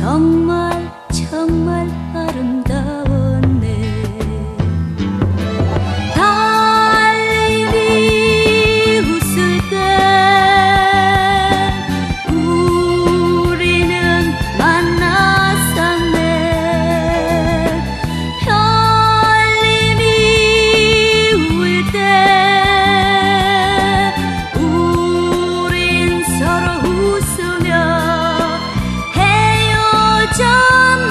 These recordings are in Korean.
정말 정말 아름다웠네. 달님이 웃을 때 우리는 만났었네. 별님이 울 때 우린 서로 웃으며 헤어졌네.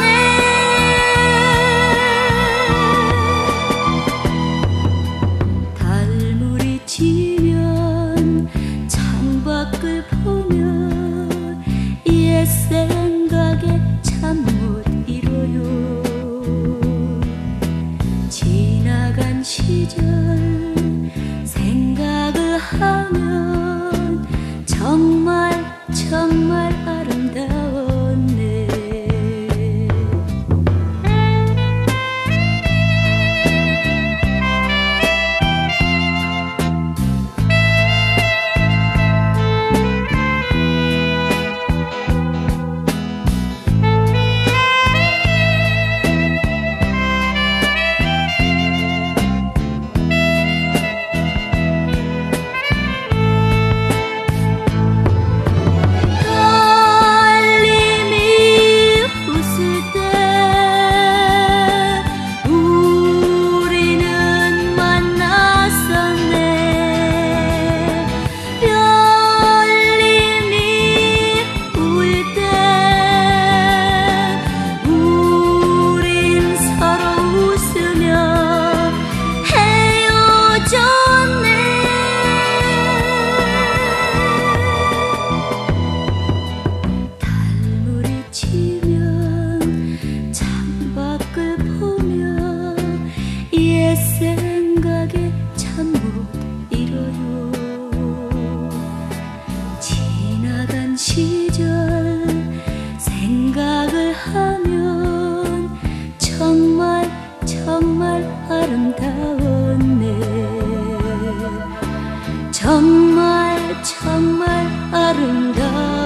달물이 지면 창밖을 보면 옛 생각에 참 못 이뤄요. 지나간 시절 생각을 하면 정말 정말 아름다웠네. 생각에 참 못 이뤄요. 지나간 시절 생각을 하면 정말 정말 아름다웠네. 정말 정말 아름다웠네.